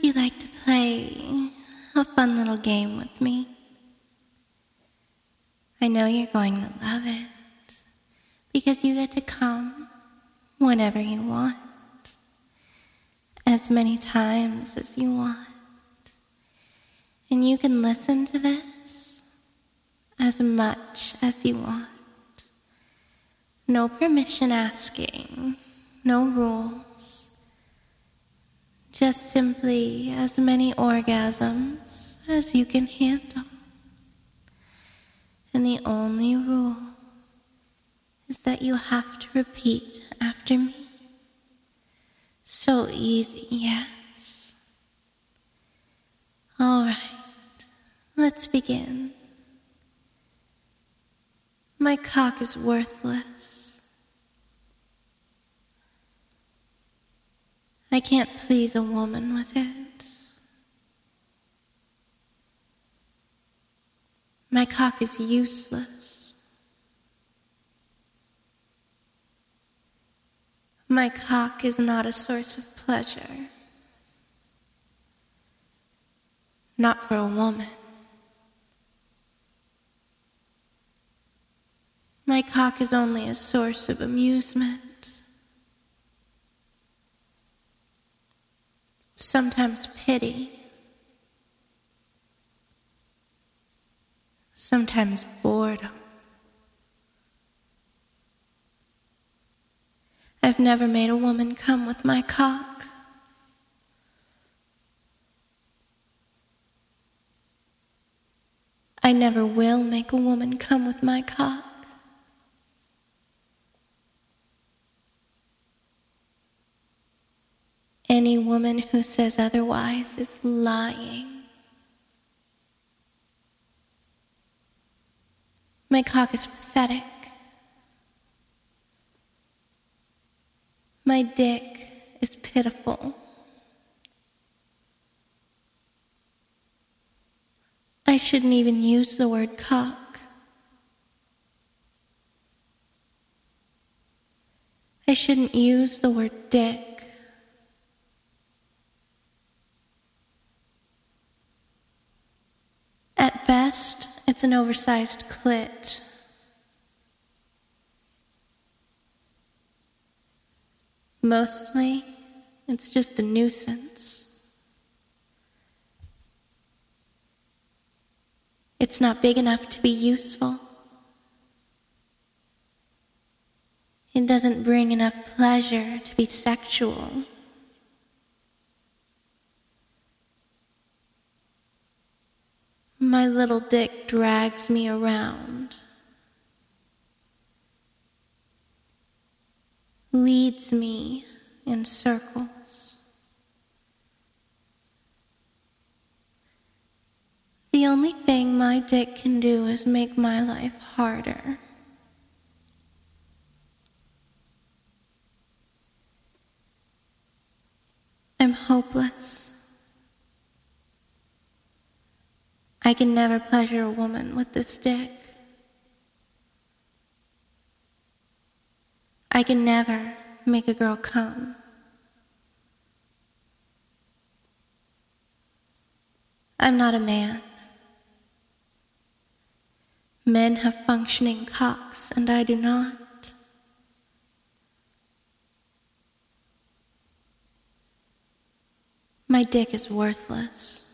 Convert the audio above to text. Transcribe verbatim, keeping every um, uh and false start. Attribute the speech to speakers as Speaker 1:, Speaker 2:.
Speaker 1: if you'd like to play a fun little game with me. I know you're going to love it, because you get to come whenever you want, as many times as you want. And you can listen to this as much as you want. No permission asking, no rules. Just simply as many orgasms as you can handle. And the only rule is that you have to repeat after me. So easy, yes. All right, let's begin. My cock is worthless. I can't please a woman with it. My cock is useless. My cock is not a source of pleasure. Not for a woman. My cock is only a source of amusement. Sometimes pity. Sometimes boredom. I've never made a woman come with my cock. I never will make a woman come with my cock. Any woman who says otherwise is lying. My cock is pathetic. My dick is pitiful. I shouldn't even use the word cock. I shouldn't use the word dick. At best, it's an oversized clit. Mostly, it's just a nuisance. It's not big enough to be useful. It doesn't bring enough pleasure to be sexual. My little dick drags me around, leads me in circles. The only thing my dick can do is make my life harder. I'm hopeless. I can never pleasure a woman with this dick. I can never make a girl come. I'm not a man. Men have functioning cocks, and I do not. My dick is worthless.